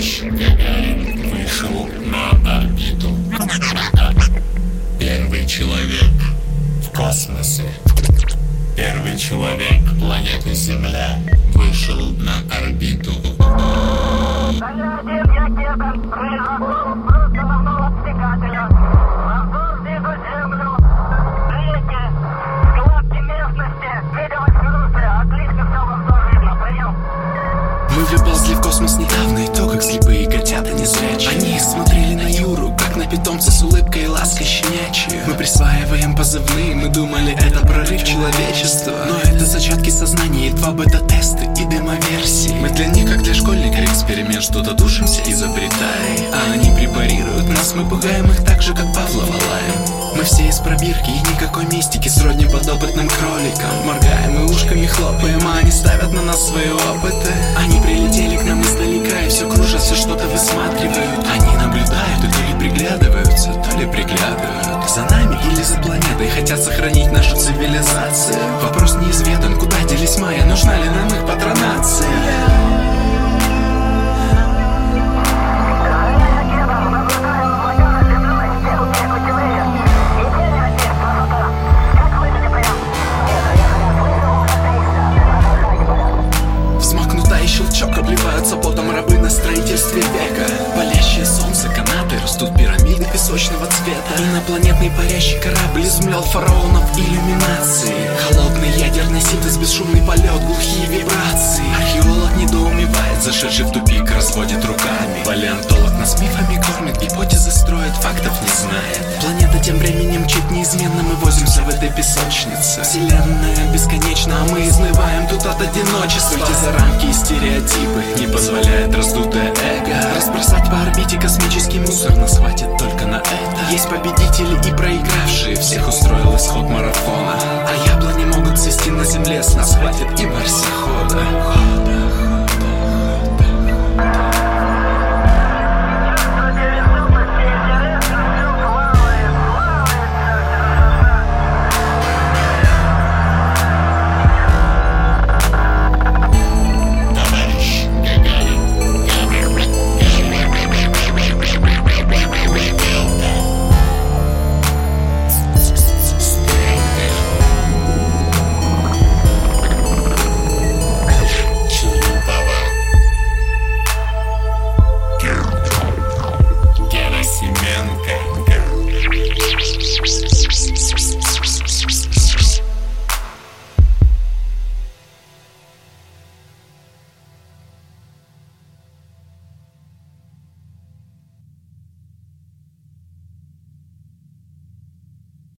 товарищ Гагарин вышел на орбиту. Первый человек в космосе. Первый человек планеты Земля вышел на орбиту. Занятием ракетом производством головного двигателя. Воздух снизу Землю. Реки, складки местности. Видимость минуты. Отлично, все в обзор видно. Прием. Мы выползли в космос недавно, и то, как слепые котята незрячие. Они смотрели на Юру, как на питомца с улыбкой и лаской щенячьей. Мы присваиваем позывные, мы думали, это прорыв человечества. Но это зачатки сознания, едва бета-тесты и демо-версии. Мы для них, как для школьника, эксперимент, что-то душимся, изобретай. А они препарируют нас, мы пугаем их так же, как Павлова лаем. Мы все из пробирки и никакой мистики, сродни подопытным кроликам. Моргаем и ушками хлопаем, а они ставят на нас свои опыты. Они прилетели к нам издалека и все кружат, все что-то высматривают. Они наблюдают и то ли приглядываются, то ли приглядывают за нами или за планетой, хотят сохранить нашу цивилизацию. Вопрос неизведан, куда делись майя, нужна ли нам их патронация. Щелчок, обливаются потом рабы на строительстве века. Палящее солнце, канаты, растут пирамиды песочного цвета. Инопланетный парящий корабль измлел фараонов иллюминации. Холодный ядерный синтез, бесшумный полет, глухие вибрации. Археолог недоумевает, зашедший в тупик, разводит руками. Палеонтолог нас мифами кормит, гипотезы строит, фактов не знает. Планета тем временем чуть неизменно, мы возимся в этой песочнице. Вселенная бесконечна, а мы изнываем тут от одиночества. Выйти за рамки и стереотипы не позволяет раздутое эго. Разбросать по орбите космический мусор, нас хватит только на это. Есть победители и